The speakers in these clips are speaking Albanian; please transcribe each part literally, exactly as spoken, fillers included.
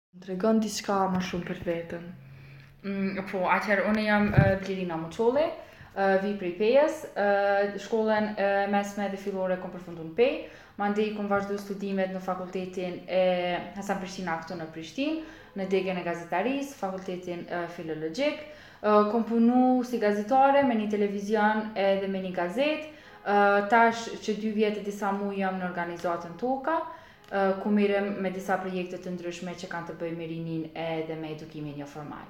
Tregon diçka më shumë për veten. Mm, po, atëherë unë jam uh, Blerina Muçolli, uh, vi prej Pejës, uh, shkollën uh, mesme dhe fillore kom përfundu në Pejë, mandej kom vazhdu studimet në fakultetin e Hasan Prishtina këtu në Prishtinë, në degën e gazetarisë, fakultetin uh, filologjik. Uh, kom punu si gazetare me një televizion edhe me një gazetë. Uh, tash që dy vjetë disa mu jam në organizatën Toka, uh, ku mirëm me disa projekte të ndryshme që kanë të bëjë me rinin edhe me edukimin jo formal.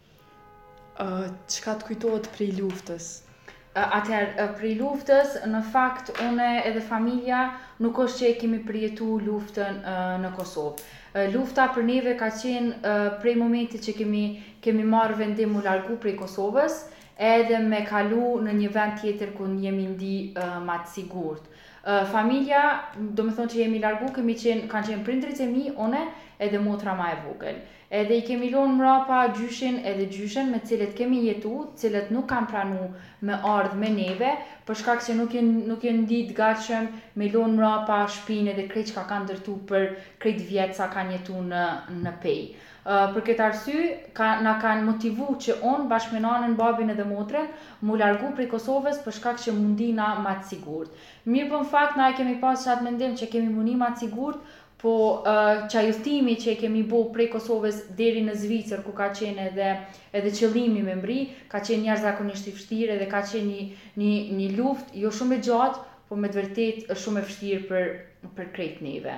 Uh, Çka të kujtohet prej luftës? Atëherë, prej luftës, në fakt, une edhe familja nuk është që e kemi përjetu luftën uh, në Kosovë. Uh, lufta për neve ka qenë uh, prej momentit që kemi, kemi marrë vendim u largu prej Kosovës, edhe me kalu në një vend tjetër ku jemi ndi uh, ma të sigurt. Uh, familja, do me thonë që jemi largu, kemi qenë, kanë qenë prindrit e mi, une, edhe motra ma e vogël. Edhe i kemi lonë mrapa gjyshin edhe gjyshen me cilët kemi jetu, cilët nuk kanë pranu me ardhë me neve, për shkak që nuk jenë nuk jenë ditë gatshëm me lonë mrapa shpinë edhe krejt që ka kanë ndërtu për krejt vjetë sa kanë jetu në, në Pejë. Uh, për këtë arsye, ka, na kanë motivu që unë bashkë me nanën, babin edhe motrën mu largu prej Kosovës për shkak që mundina ma të sigurt. Mirë për në fakt, na e kemi pas qatë mendim që kemi mundi ma të sigurt, po uh, qajustimi që e kemi bo prej Kosovës deri në Zvicër, ku ka qenë edhe, edhe qëllimi me mbri, ka qenë njerë zakonisht i vështirë edhe ka qenë një, një, një luft jo shumë e gjatë, po me të vërtet shumë e vështirë për, për krejt neve.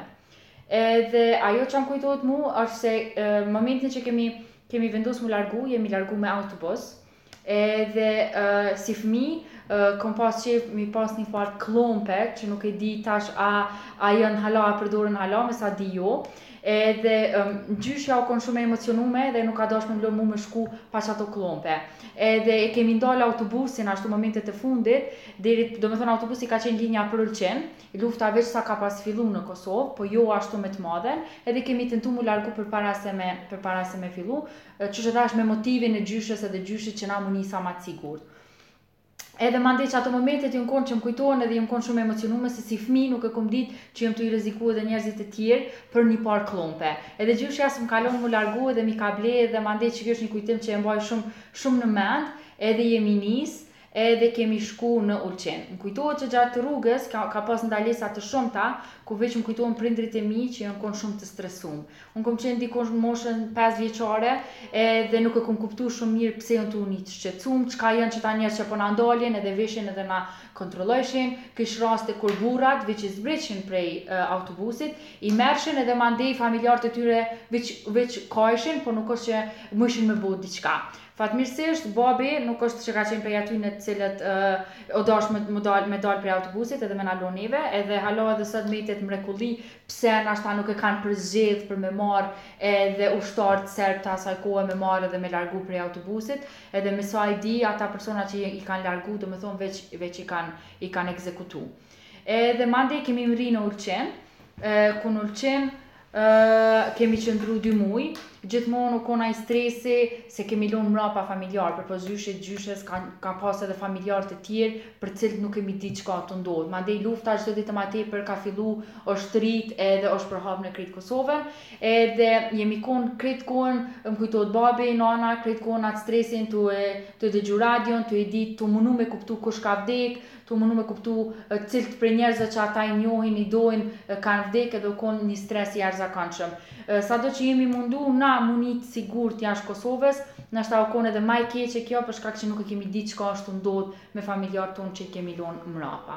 Edhe ajo që më kujtohet mu është se uh, momentin që kemi, kemi vendos mu largu, jemi largu me autobus, edhe uh, si fëmi, uh, kom pas qef mi pas një farë klompe, që nuk e di tash a, a jënë hala, a përdorën hala, me sa di jo. Edhe um, gjyshja u konë shumë emocionume dhe nuk ka dash me mlo mu me shku pa që ato klompe. Edhe e kemi ndalë autobusin ashtu momentet e fundit, deri, do me thonë autobusi ka qenë linja për Ulqen, lufta veç sa ka pas fillu në Kosovë, po jo ashtu me të madhen, edhe kemi tentu mu largu për para se me, për para se me fillu, që që dash me motivin e gjyshës edhe gjyshit që na mu nisa ma të sigurt. Edhe mandej që ato momentet jënë konë që më kujtohen edhe jënë konë shumë emocionume se si fmi nuk e kom dit që jëmë të i reziku edhe njerëzit e tjerë për një par klompe. Edhe gjyshja së më kalon më largu edhe mi ka ble edhe mandej që kjo është një kujtim që e mbaj shumë, shumë në mend, edhe jemi nis, edhe kemi shku në Ulqen. Më kujtohet që gjatë rrugës ka, ka pas ndalesa të shumta, ku veç më kujtohen prindrit e mi që janë konë shumë të stresum. Unë kom qenë dikosh në moshën pesë vjeçare edhe nuk e kom kuptu shumë mirë pse janë të unë të shqetësum, çka janë që ta njerë që po na ndaljen edhe veshin edhe na kontrollojshin. Kish raste kur burrat veç i zbriqin prej uh, autobusit, i mershin edhe mandej familjarët e tyre veç, veç kajshin, po nuk është që mëshin me bo diçka. Fatmirësisht, babi nuk është që ka qenë prej aty në të cilët uh, o dash me, me dal, me dal prej autobusit edhe me na lon neve, edhe halo edhe sot metet mrekulli pse nashta nuk e kanë përzgjedh për me marr edhe ushtarët serb të asaj kohe me marr edhe me largu prej autobusit, edhe me sa i di ata persona që i kanë largu, do me thonë veç, veç i kanë, i kanë ekzekutu. Edhe mandej kemi mri në Ulqen, uh, ku në Ulqen uh, kemi qëndru dy muj, gjithmonë u kona i stresi se kemi lonë mrapa familjar, për po gjyshet gjyshes ka, ka pas edhe familjarët e tjerë për cilët nuk kemi di çka të ndodhë. Mandej lufta çdo ditë më tepër ka fillu, është rrit edhe është përhap në krejt Kosovën, edhe jemi konë krejt kohën, më kujtohet babi, nana, krejt kohën atë stresin të e, të dëgju radion, të e ditë, të munu me kuptu kush ka vdek, të munu me kuptu cilët për njerëzve që ata i njohin, i dojnë, kanë vdek edhe u konë një stres i jashtëzakonshëm. Sado që jemi mundu na munit sigurt jashtë Kosovës, nashta u konë edhe maj keqe kjo për shkak që nuk e kemi ditë çka është ndodh me familjarët tonë që i kemi lonë mrapa.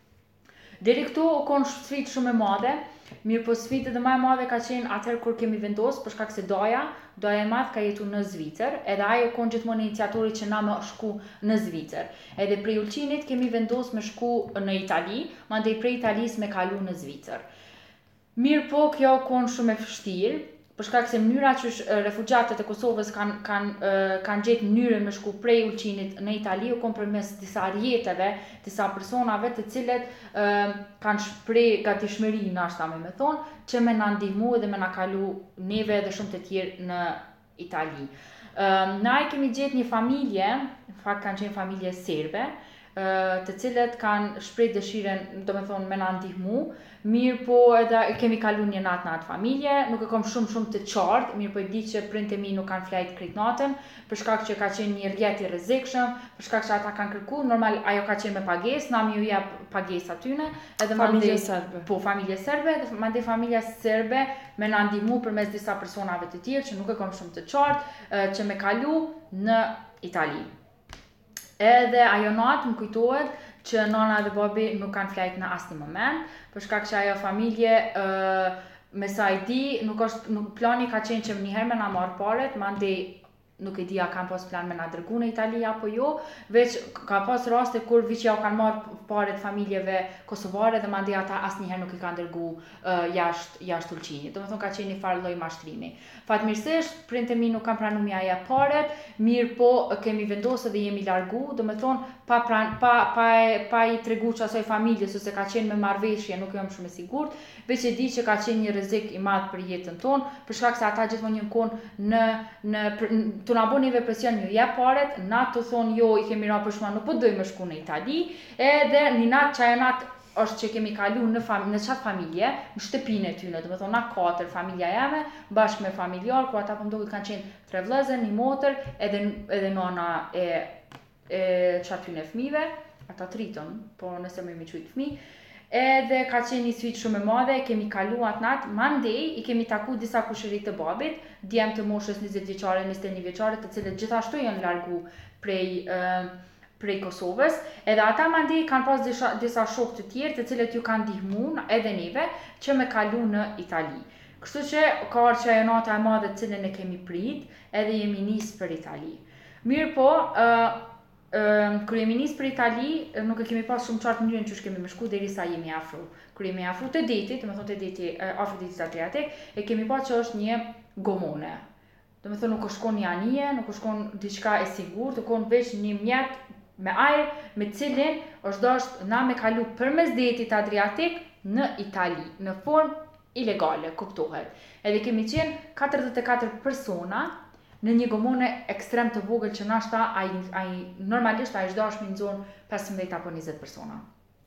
Deri këtu u konë sfidë shumë e madhe, mirë po sfidë edhe më e madhe ka qenë atëherë kur kemi vendosur për shkak se doja, doja e madh ka jetu në Zvicër, edhe ai u konë gjithmonë iniciatori që na më shku në Zvicër. Edhe prej Ulqinit kemi vendosur me shku në Itali, mandej prej Italisë me kalu në Zvicër. Mirë po kjo u konë shumë e vështirë, për shkak se mënyra që refugjatët e Kosovës kanë kan, uh, kan gjetë mënyrën me shku prej Ulqinit në Itali, u konë përmes disa rjetëve, disa personave të cilët uh, kanë shprej gatishmëri nashta me me thonë, që me na ndihmu edhe me na kalu neve dhe shumë të tjerë në Itali. Uh, na e kemi gjetë një familje, në fakt kanë qenë familje serbe, të cilët kanë shpreh dëshiren, domethënë me na ndihmu, mirë po edhe kemi kalu një natë në atë familje, nuk e kam shumë shumë të qartë, mirë po e di që prindët e mi nuk kanë flajt krejt natën, për shkak që ka qenë një rrjet i rrezikshëm, për shkak që ata kanë kërku, normal ajo ka qenë me pagesë, na mi ju jep pagesë atyne, edhe familje serbe. Po, familje serbe, edhe mandej familja serbe me na ndihmu përmes disa personave të tjerë që nuk e kam shumë të qartë, që me kalu në Itali. Edhe ajo natë më kujtohet që nana dhe babi nuk kanë flajt në asnjë moment, për shkak që ajo familje uh, me sa i di, nuk është nuk plani ka qenë që një herë me na marr paret, mandej nuk e di a kanë pas plan me na dërgu në Itali apo jo, veç ka pas raste kur viç ja u kanë marr paret familjeve kosovare dhe mandej ata asnjëherë nuk i kanë dërgu uh, jashtë jashtë Ulqinit. Domethënë ka qenë një farë lloj mashtrimi. Fatmirësisht prindët e mi nuk kanë pranuar mja ja paret, mirë po kemi vendosur dhe jemi largu, domethënë pa pran, pa pa pa i tregu asoj familjes ose ka qenë me marrëveshje, nuk jam shumë e sigurt, veç e di që ka qenë një rrezik i madh për jetën tonë, për shkak se ata gjithmonë një kon në në të na bënë neve presion ju jep paret, na të thonë jo i kemi ra për shma nuk po dojmë shku në Itali, edhe një natë që ajo natë është që kemi kalu në, fam në qatë familje, në shtëpinë e tyne, do të thonë na katër familja jeme, bashkë me familjar, ku ata po mdokët kanë qenë tre vëllezër, një motër, edhe, edhe nana e, e qatyne fëmive, ata tritën, po nëse më imi qujtë fëmi, edhe ka qenë një sfidë shumë e madhe, kemi kalu atë natë, mandej i kemi taku disa kushërit të babit, djem të moshës njëzet vjeçare, njëzet e një vjeçare, të cilët gjithashtu janë largu prej, uh, prej Kosovës, edhe ata mandej kanë pas disa, disa shokë të tjerë, të cilët ju kanë ndihmu edhe neve, që me kalu në Itali. Kështu që ka arë që ajo nata e madhe të cilën e kemi prit, edhe jemi nisë për Itali. Mirë po, uh, Uh, kur jemi nisë për Itali, nuk e kemi pas shumë qartë mënyrën që kemi më shku derisa jemi afru. Kur jemi afru të detit, do të thonë të deti, uh, afru detit Adriatik, e kemi pas që është një gomone. Do të thonë nuk është shkon një anije, nuk është shkon diçka e sigurt, të kon veç një mjet me ajër, me cilin është dashur na me kalu përmes detit Adriatik në Itali, në formë ilegale, kuptohet. Edhe kemi qenë katërdhjetë e katër persona në një gomone ekstrem të vogël që nashta ai ai normalisht ai s'dash me nxon pesëmbëdhjetë apo njëzet persona.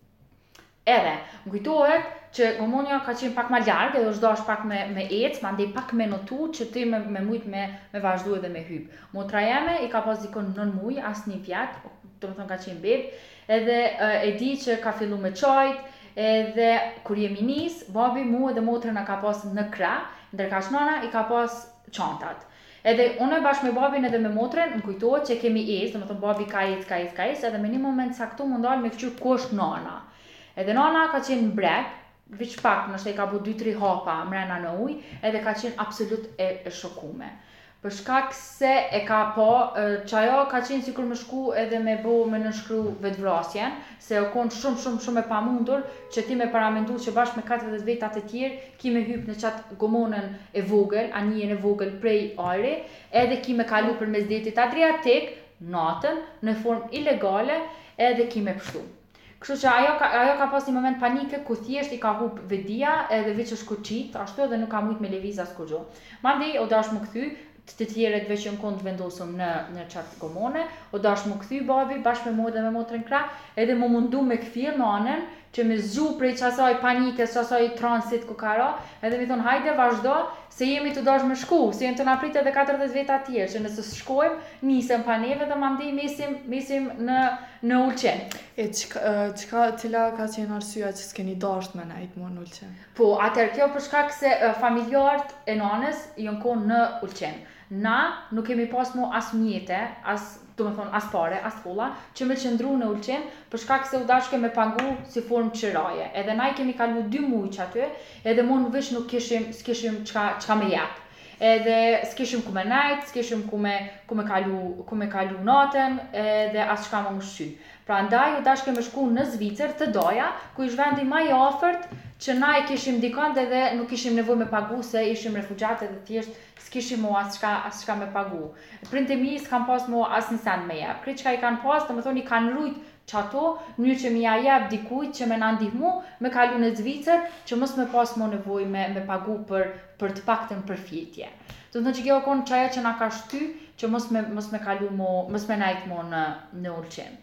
Edhe më kujtohet që gomonja ka qenë pak më larg, edhe s'dash pak me me ec, mandej pak me notu që ti me me mujt me me vazhdu edhe me hyp. Motra jeme i ka pas dikon nën muj, asnjë vjet, domethënë ka qenë beb, edhe e di që ka fillu me çajt, edhe kur jemi nis, babi mu edhe motrën na ka pas në krah, ndërkaq nana i ka pas çantat. Edhe unë bashkë me babin edhe me motrën, më kujtohet që kemi ecë, domethënë babi ka ecë, ka ecë, ka ecë, edhe me një moment saktu më ndal me fqyr ku është nana. Edhe nana ka qenë brek, veç pak, nështë e ka bu dy tri hapa mrena në ujë, edhe ka qenë absolut e, e shokume. Për shkak se e ka po, që ajo ka qenë sikur më shku edhe me bo me nënshkru vetvrasjen, se o konë shumë shumë shumë e pamundur që ti me paramendu që bashkë me katërdhjetë vetat e tjerë ki me hyp në qatë gomonën e vogël, anijen e vogël prej ajri, edhe ki me kalu përmes detit Adriatik, natën, në formë ilegale, edhe ki me pështu. Kështu që ajo ka, ajo ka pas një moment panike ku thjesht i ka hup vedia edhe veç është kuqit, ashtu edhe nuk ka mujt me lëviz as kurrë. Mandej o dash më kthy, të tjerët veç në kont vendosëm në, në qatë gomone, o dash më kthy babi, bashkë me modë dhe me motrën krah, edhe më mundu me këthir nanën, që me zgju prej qasaj panikës, qasaj transit ku ka ra, edhe mi thonë hajde vazhdo, se jemi të dash me shku, se jemi të na prit edhe katërdhjetë veta tjerë, që nëse shkojmë, nisem pa neve dhe mandej mesim, mesim në, në Ulqen. E qka, qka, cila ka qenë arsyeja që s'keni dasht me nejt mu në Ulqen? Po, atër kjo për shkak se uh, familjarët e nanës janë konë në Ulqen. Na nuk kemi pas mu as mjete, as, do me thonë, as pare, as folla, që me qëndru në Ulqen, për shkak se u dashke me pagu si formë qëraje. Edhe na i kemi kalu dy mujq aty, edhe mu në veç nuk kishim, s'kishim qka, qka me jetë. Edhe s'kishim ku me najt, s'kishim ku me, ku me kalu, ku me kalu natën, edhe as qka më ushqy. Pra ndaj u dashke me shku në Zvicër të doja, ku ish vendi ma i afërt, që na i kishim dikant edhe nuk kishim nevoj me pagu, se ishim refugjate dhe thjesht s'kishim mo as qka, as qka me pagu. Prindë e mi s'kan pas mo as një send me jep. Kri qka i kanë pas, të më thoni, i kanë rujt qato, njërë që mi ja jep dikujt që me na ndihmu, me kalu në Zvicër, që mos me pas mo nevoj me, me pagu për, për të paktën përfjetje. Do të thonë që kjo konë qaja që na ka shty, që mos me, mos me kalu mo, mos me najt mo në, në Ulqen.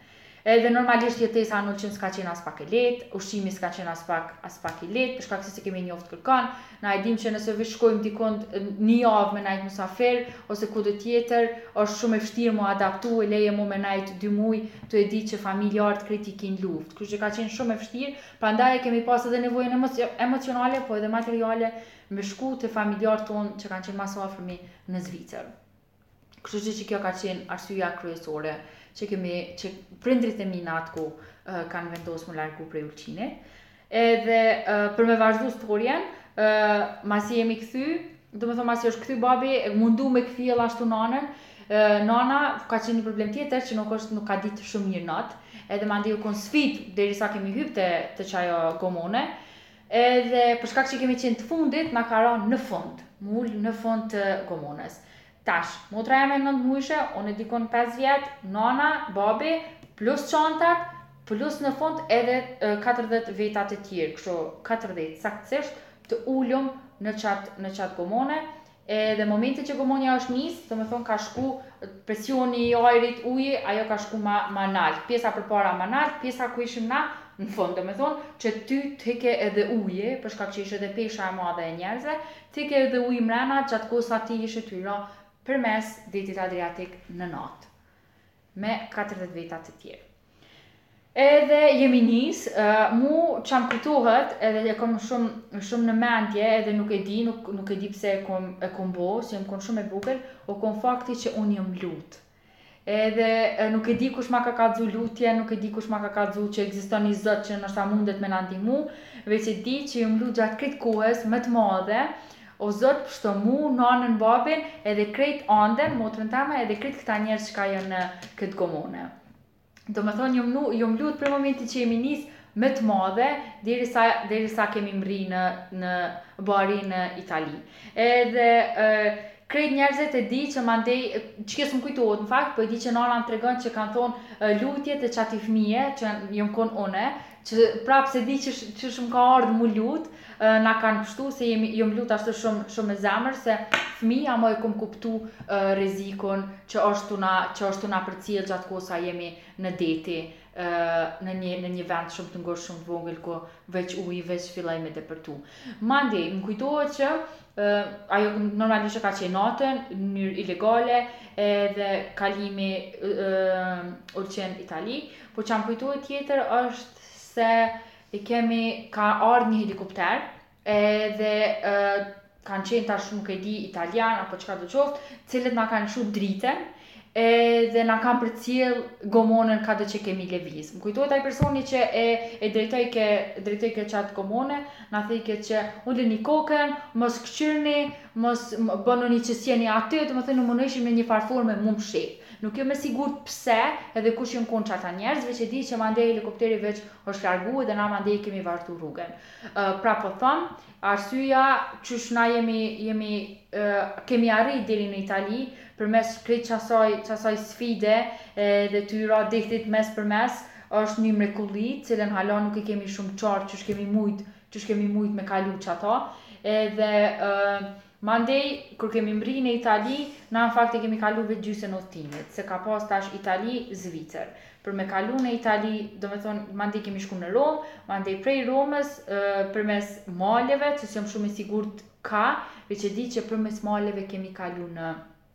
Edhe normalisht jetesa nuk që s'ka qenë as pak e lehtë, ushqimi s'ka qenë as pak as pak i lehtë, për shkak se s'e kemi njoft kërkan. Na e dim që nëse veç shkojmë dikond një javë me najt musafir ose kudo tjetër, është shumë e vështirë mu adaptu, e leje mu me najt dy muj, tu e di që familjarët krejt i kin luftë. Kështu që ka qenë shumë e vështirë, prandaj kemi pas edhe nevojën emocionale, po edhe materiale me shku te familjarët tonë që kanë qenë mas afërmi në Zvicër. Kështu që kjo ka qenë arsyeja kryesore që kemi që prindrit e mi në atë kohë uh, kanë vendosur më largu prej Ulqinit. Edhe uh, për me vazhdu storjen, uh, masi jemi kthy, do të thonë masi është kthy babi, e mundu me kthjell ashtu nanën. Uh, nana ka qenë një problem tjetër që nuk është nuk ka ditë shumë mirë natë. Edhe mandej u kon sfidë derisa kemi hyrë te te çajo gomone. Edhe për shkak që kemi qenë të fundit, na ka rënë në fund, më ul në fund të gomonës. Tash, motra jam e nëntë muajshe, unë dikon pesë vjet, nana, babi, plus çantat, plus në fund edhe katërdhjetë vetat e tjerë, kështu katërdhjetë saktësisht të ulum në çat në çat gomone. Edhe momenti që gomonja është nis, do të thonë ka shku presioni i ajrit, uji, ajo ka shku ma ma nalt. Pjesa përpara ma nalt, pjesa ku ishim na në fund, do të thonë që ty të heke edhe uje, për shkak që ishte edhe pesha e madhe e njerëzve, të heke edhe uji mrena gjatë kohës sa ti ishe ty ra përmes detit Adriatik në natë, me katërdhjetë veta të tjerë. Edhe jemi nis, uh, mu çam kujtohet, edhe e kam shumë shumë në mendje, edhe nuk e di, nuk nuk e di pse e kom e kom bo, se jam kon shumë e bukur, o kom fakti që unë jam lut. Edhe uh, nuk e di kush ma ka kallzu lutje, nuk e di kush ma ka kallzu që ekziston një Zot që ndoshta mundet me na ndihmu, veç e di që jam lut gjatë këtë kohës më të madhe. O Zot, pështo mu, nanën, babin, edhe krejt anden, motrën tame, edhe krejt këta njerëz që ka janë në këtë gomone. Do me thonë, jom, jom lut për momenti që jemi nis më të madhe, derisa derisa kemi mri në në bari në Itali. Edhe uh, krejt njerëzit e di që mandej, që kësë më kujtohet në fakt, po e di që nana më tregon që kanë thonë uh, lutjet e qati fëmije, që jom kon une, që prapë se di që, që shumë ka ardhë mu lut, uh, na kanë pështu se jemi, jom lut ashtu shumë, shumë e zemër, se fëmija mo e kom kuptu uh, rezikon që është tuna, që është tuna për cilë gjatë kosa jemi në deti, uh, në, një, në një vend shumë të ngurë, shumë të vogël, ku veç uji, veç fillaj me depërtu. Mandej, më kujtohet që uh, ajo normalisht ka qenë natën, në mënyrë ilegale, edhe kalimi uh, Ulqin Itali, po që më kujtohet tjetër është se i kemi, ka ardhur një helikopter, edhe uh, kanë qenë tash nuk e di italian apo çka do qoftë, cilët na kanë shu dritën, edhe na kanë përcjell gomonën kado që kemi lëviz. Më kujtohet ai personi që e e drejtoi ke drejtoi ke çat gomone, na thike që uleni kokën, mos kçirni, mos bënoni që sjeni aty, domethënë nuk mundoheshim në një farforme më mshit. Nuk jam e sigurt pse, edhe kush janë kon çata njerëz, veç e di që mandej helikopteri veç është largu dhe na mandej kemi vazhdu rrugën. Uh, pra po them, arsyeja qysh na jemi jemi uh, kemi arrit deri në Itali përmes krejt çasaj çasaj sfide dhe tyra dehtit mes përmes është një mrekulli, cilën hala nuk e kemi shumë qartë çysh kemi mujt, çysh kemi mujt me kalu çata. Edhe uh, mandej kur kemi mri në Itali, na në fakt e kemi kalu vetë gjysën e udhëtimit, se ka pas tash Itali, Zvicër. Për me kalu në Itali, do me thonë, mandej kemi shku në Romë, mandej prej Romës, uh, përmes maleve, që s'jam shumë i sigurt ka, veç e di që përmes maleve kemi kalu në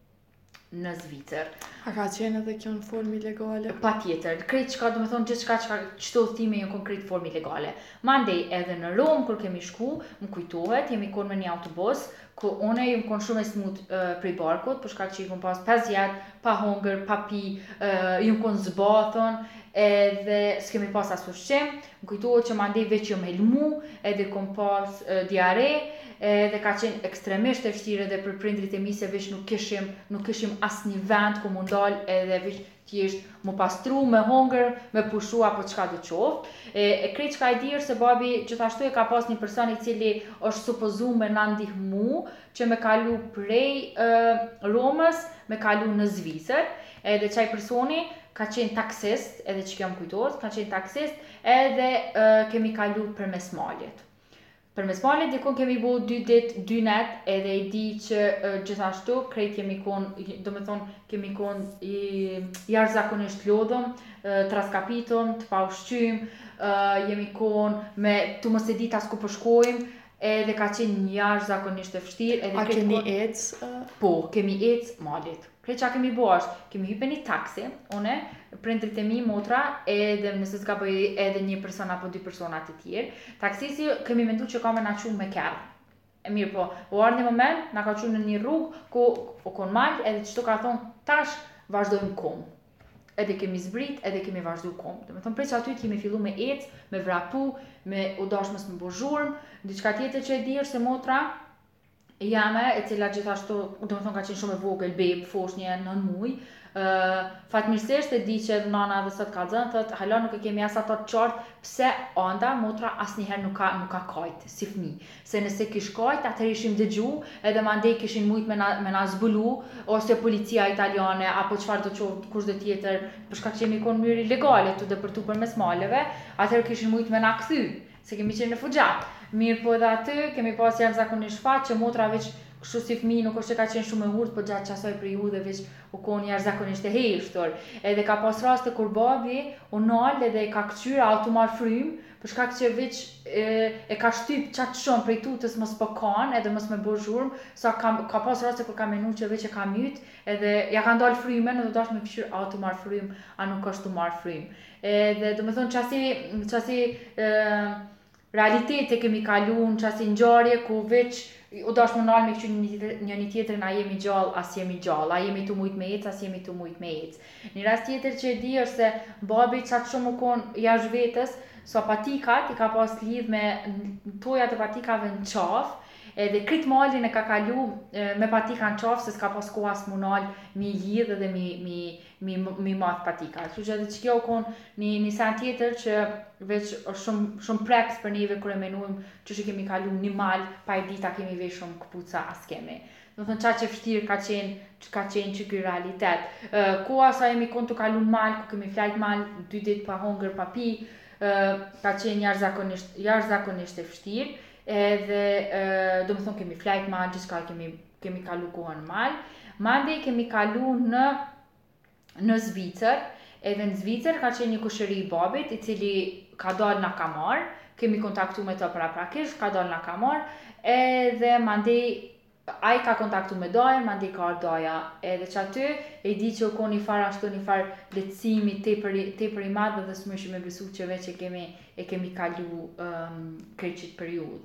në Zvicër. A ka qenë edhe kjo në formë ilegale? Pa tjetër, krejt qka, do me thonë, gjithë qka qëto thime jënë konkret formë ilegale. Mandej edhe në Romë, kur kemi shku, më kujtohet, jemi konë me një autobus, ku une jëmë konë shumë e smut uh, prej barkut, për shkak që jëmë pas pesë vjet, pa hongër, pa pi, uh, jëmë konë zbathon, edhe s'kemi pas as ushqim. Më kujtohet që mandej veç jëmë helmu, edhe kom pas uh, diare, edhe ka qenë ekstremisht e vështirë edhe për prindrit e mi se veç nuk kishim, nuk kishim as një vend ku mu ndal edhe veç thjesht mu pastru me hongër, me pushu apo çka do qoftë. E, e krejt çka e dirë se babi gjithashtu e ka pas një person i cili është supozu me na ndihmu që me kalu prej e, Romës, me kalu në Zvicër, edhe çaj personi ka qenë taksist, edhe që kjo më kujtohet, ka qenë taksist, edhe e, kemi kalu përmes malit. Për mes malit dikon kemi bo dy dit, dy net, edhe i di që uh, gjithashtu krejt kemi kon, do me thonë kemi kon i jashtëzakonisht lodhëm, uh, traskapitëm, të pa ushqym, uh, jemi kon me tu mos e dit as ku po shkojmë, edhe ka qenë një jashtëzakonisht e vështirë. A keni ec? Uh... Po, kemi ec malit. Krejt qa kemi bo është, kemi hype një taksi, une, prindrit e mi, motra, edhe nëse s'ka bëj edhe një person apo dy persona të tjerë. Taksisi kemi mendu që ka me na qunë me kerë. E mirë po, u ardhë një moment, na ka qunë në një rrugë, ku u konë malë, edhe qëto ka thonë, tash vazhdojmë komë. Edhe kemi zbrit, edhe kemi vazhdu komë. Dhe me thonë, prej që aty kemi fillu me ecë, me vrapu, me u dashmës me bozhurëm, diçka tjetër që e dirë se motra, jame, e cila gjithashtu, do me thonë ka qenë shumë e vogël, bebë, fosh një nën muj, uh, fatmirësisht e di që nana dhe sot ka zënë, thot, hala nuk e kemi as ato të qartë, pse anda, motra asnjëherë nuk ka, nuk ka kajtë, si fmi. Se nëse kish kajtë, atër ishim dëgju, edhe mandej kishin mujt me na, me na zbulu, ose policia italiane, apo qëfar do qovë kush dhe tjetër, përshka që jemi konë mëri legale, të dëpërtu për mes maleve, atër kishin mujt me na kthy, se kemi qenë në Fugjat. Mirë po edhe aty, kemi pas janë zakonisht fat që motra veç kështu si fmi nuk është që ka qenë shumë e urtë, po gjatë qasoj periudhe veç u konë janë zakonisht e heshtur. Edhe ka pas raste kur babi u nalë edhe e ka këqyra automar frym, për shkak që veç e, e ka shtyp qatë shumë prej tutës mos po kanë edhe mos me bo zhurmë, sa ka, ka pas raste kur ka menu që veç e ka myt, edhe ja ka ndalë frymen edhe dash me fshir automar frym, a nuk është të marë frym. Edhe do me thonë qasi, qasi e, realitete kemi kalu në qasi ngjarje ku veç u dash më nalë me këqy një një tjetërin, a jemi gjallë, as jemi gjallë, a jemi tu mujt me ec, as jemi tu mujt me ec. Një rast tjetër që e di është se babi qatë shumë u konë jashtë vetës, so patikat i ka pas lidh me toja të patikave në qafë, edhe krit malin e ka kalu me patika në qafë, se s'ka pas kohë as mu nalë mi lidh dhe mi, mi, mi, mi math patika. Kështu që edhe që kjo u konë një, një sen tjetër që veç është shumë, shumë preks për neve kër e menujmë që që kemi kalu një mal, pa i dita kemi veç shumë këpuca as kemi. Do thënë qa që fështirë ka qenë, ka qenë që kjo realitet. Uh, Koha sa jemi konë të kalu mal, ku kemi flajt mal, dy dit pa hongër, pa pi, uh, ka qenë jashtëzakonisht, jashtëzakonisht e fështirë, edhe uh, do më thonë kemi flajt mal, gjithka kemi, kemi kalu kohën mal. Mandej kemi kalu në, në Zvicër, edhe në Zvicër ka qenë një kushëri i babit, i cili ka dalë na ka marë, kemi kontaktu me të pra prakisht, ka dalë na ka marë, edhe mandej a i ka kontaktu me dajën, mandej ka ardhur daja, edhe që aty e di që u konë një farë ashtu një farë lehtësimi tepër tepër i madh dhe s'mëshim me besu që veç e kemi, e kemi kalu um, kreqit periudhë.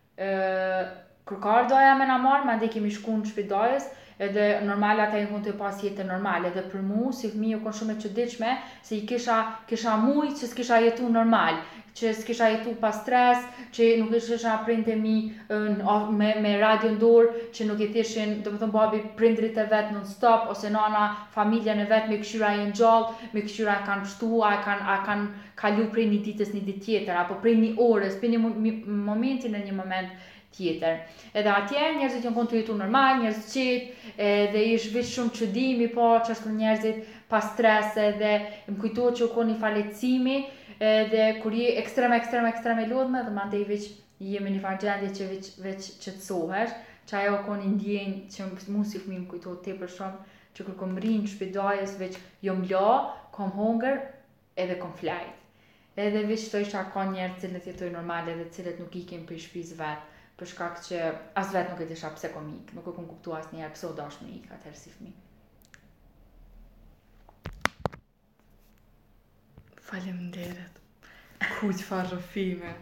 Uh, Kur ka ardhur daja me na marë, mandej kemi shku në shtëpi dajës, edhe normal ata i konë të pas jetë normal, edhe për mu, si fëmijë u konë shumë e çuditshme, se i kisha, kisha mujt që s'kisha jetu normal, që s'kisha jetu pa stres, që nuk isha prindë e mi me, me radio në dorë, që nuk i thjeshin, do më thënë babi prindrit e vetë non stop, ose nana familjen e vetë me këshyra e në gjallë, me këshyra e kanë pështu, a kanë, a kanë kalu prej një ditës një ditë tjetër, apo prej një orës, për një momentin e një moment tjetër. Edhe atje njerëzit janë konë të jetu normal, njerëzit qetë, edhe ish veç shumë çudimi po çashtu njerëzit pa stres, edhe më kujtohet që u konë një falecimi, edhe kur je ekstrem ekstrem ekstrem e lodhme, dhe mandej veç jemi një farë gjendje që veç, veç qetësohesh, që ajo konë një ndjenjë që mu si fëmijë më kujtohet tepër shumë, që kur kom rinë në shtëpi dajës veç jom la, kom hongër, edhe kom flajt. Edhe veç të isha ka njerë cilët jetoj normal edhe cilët nuk ikin për shtëpisë vetë, për shkak që as vetë nuk e disha pse kom ik, nuk e kom kuptu as njerë pse u dash me ik atëherë si fëmijë. Faleminderit. Ku çfarë rrëfime.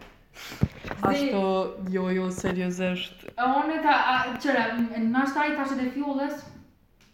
Ashtu jo jo seriozisht. Unë ta qëra, nashta i thashë dhe fjollës,